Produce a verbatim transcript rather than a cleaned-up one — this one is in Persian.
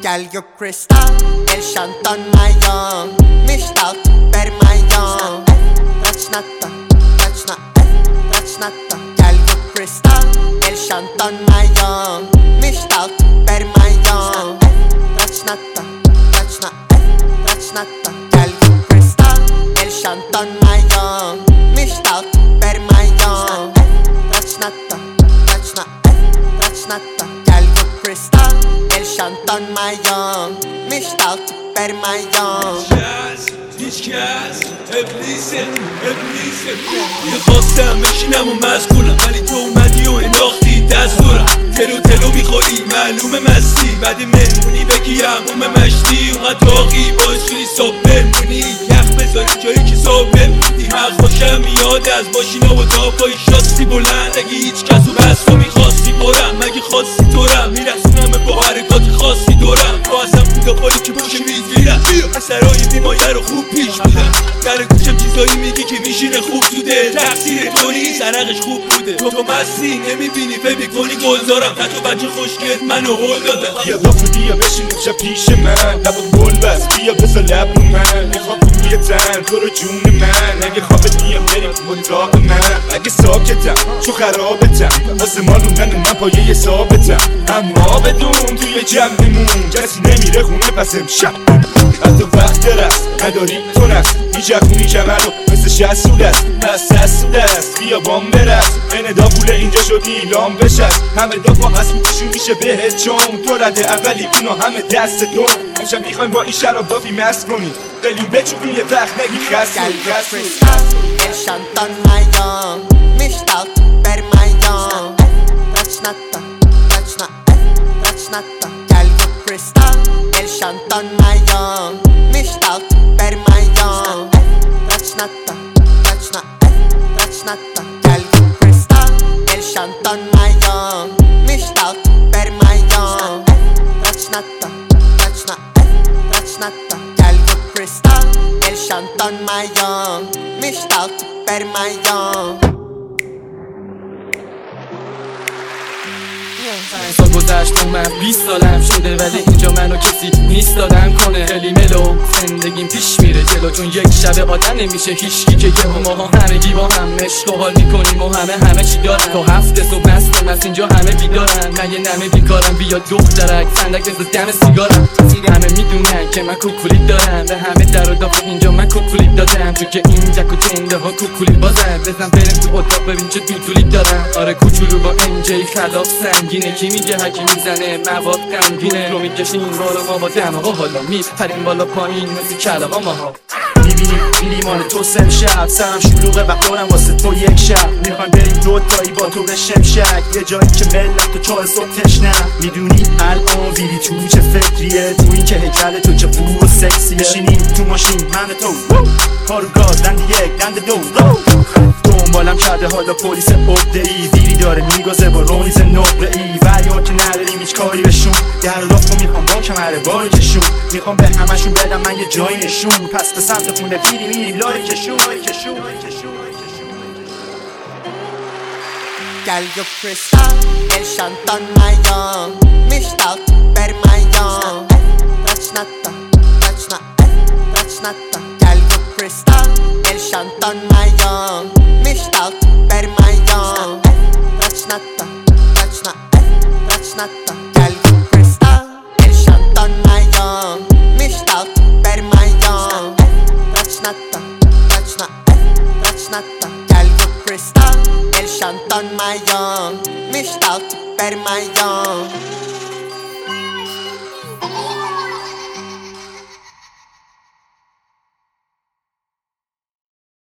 Girl, you crystal, el shantan mayon Mishtalt, per mayon Touch natta, touch na, touch natta Girl, you crystal, el shantan mayon Mishtalt, per mayon Touch natta, touch na, touch natta Girl, you crystal, el shantan mayon Mishtalt, per mayon Touch natta, touch na, touch natta Girl, you crystal, el shantan mayon Mishtalt, per mayon هیچ کس ابلیسه ابلیسه میخواستم بشینم و مذکورم ولی تو اومدی و انداختی دستورم تلو تلو میخوری معلومه مستی بعد مهمونی بگی هموم مشتی اونقدر داغی باعث شدی صبح بمونی یخ بذاری جایی که صبح بمونی حق باشم میاد از ماشینا و داپایی شاستی بلند اگه هیچ کس رو بس تو میخواستی برم مگه خواستی دورم میرسونم با حرکات خاصی دورم تو اصلا بوداپایی که باشه میگیرم اثرهای بیمایه رو خوب پیش بودم در گوشم چیزایی میگی که میشینه خوب تو دل تقصیر تو نیست سرقش خوب بوده تو تو مستی نمیبینی فکر میکنی گلزارم نه تو بچه خوشگت منو هول دادم بیا لافه بیا بشین اینجا پیش من لبا گل بس بیا بزا لب رو من میخوام روی تن تو رو جون من اگه خوابت میام بریم تو اتاق من اگه ساکتم چو خرابتم واسه مالوندن من پایه ثابتم اما بدون توی جمعمون کسی نمیره خونه پس امشب حتی وقت رست نداری تو نست میچرخونی کمر رو مثل شست سود است پس دست دست بیا بام برست بین داغوله اینجا شدی ایلام بشست همه دافا هست میتشون میشه بهت چون تو رده اولی اونا همه دست دون امشب میخوایم با این شراب دافی مست کنی قلیم بچوبی یه وقت نگی خست Girl, you crystal, el shantan mayon Mishtalt, per mayon Touch natta, touch na, touch natta Girl, you crystal, el shantan mayon Mishtalt, per mayon Touch natta, touch na, touch natta Girl, you crystal, el shantan mayon Mishtalt, per mayon Touch natta, touch na, touch natta Girl, you crystal, el shantan mayon Mishtalt, per mayon سال گذشت و من بیست سالم شده ولی اینجا منو کسی نیست دادم کنه خیلی ملو زندگیم پیش میره جلو چون یک شب آدم نمیشه هیچکی که یه ماها همگی با هم عشق و حال میکنیم و همه همه چی دارن تا هفته صبح مستم از اینجا همه بیدارن من یه نمه بیکارم بیا دخترک صندک بزن دم سیگارم همه میدونن که من کوکولی دارم به همه در و داف اینجا من کوکولی دادم چون که این جک و جنده ها کوکولی بازن بزن بریم تو اتاق ببین چه دوتولی دارم آره کوچولو با انجی خلاف سنگینه کی میگه هکی میزنه مواد غمگینه رو میکشیم بالا ما با دماغا حالا میپریم بالا پایین مثل کلاغا ماها میبینیم این لیمان تو سم شب سرم شلوغه و قرم واسه تو یک شب میخوایم بریم دوتایی با تو به شمشک یه جایی که ملت تو چهار صبح تشنم میدونی الان ویلی تو چه فکریه تو این که هیکل تو چه پور و سکسیه بشینیم تو ماشین من تو کارو گاز دند یک دند دو دنبالم کرده حالا پلیس عقده ای ویلی داره میگازه با رونیز نقره ای وریا که نداریم هیچ کاری بهشون در و رافت میخوام با کمره بارو کشون میخوام به همشون بدم من یه جایی نشون پس به سمت خونه ویلی میری لای کشون کشون Girl, you crystal, el shantan mayon Mishtalt, per mayon Touch natta, touch na, touch natta Girl, you crystal, el shantan mayon Mishtalt, per mayon Touch natta, touch na, touch natta Girl, you crystal, el shantan mayon Mishtalt, per mayon Touch natta, touch na, touch natta Girl, you crystal, el shantan mayon Mishtalt, per mayon